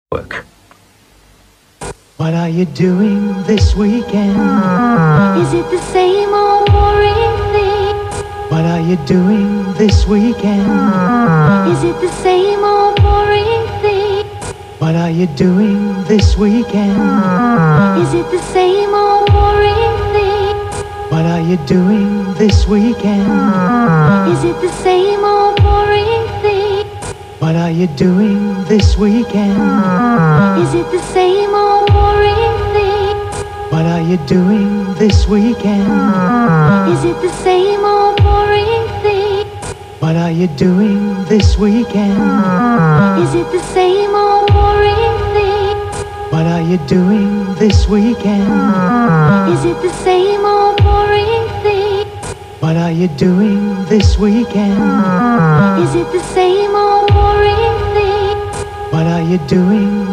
Work. What are you doing this weekend? Is it the same old boring thing? What are you doing this weekend? Is it the same old boring thing? What are you doing this weekend? Is it the same old boring thing? What are you doing this weekend? Is it the same old boring thing? What are you doing this weekend? Is it the same old boring thing? What are you doing this weekend? Is it the same old boring thing? What are you doing this weekend? Is it the same old boring thing? What are you doing this weekend? Is it the same old boring thing? What are you doing this weekend? Is it the same old boring thing? What are you doing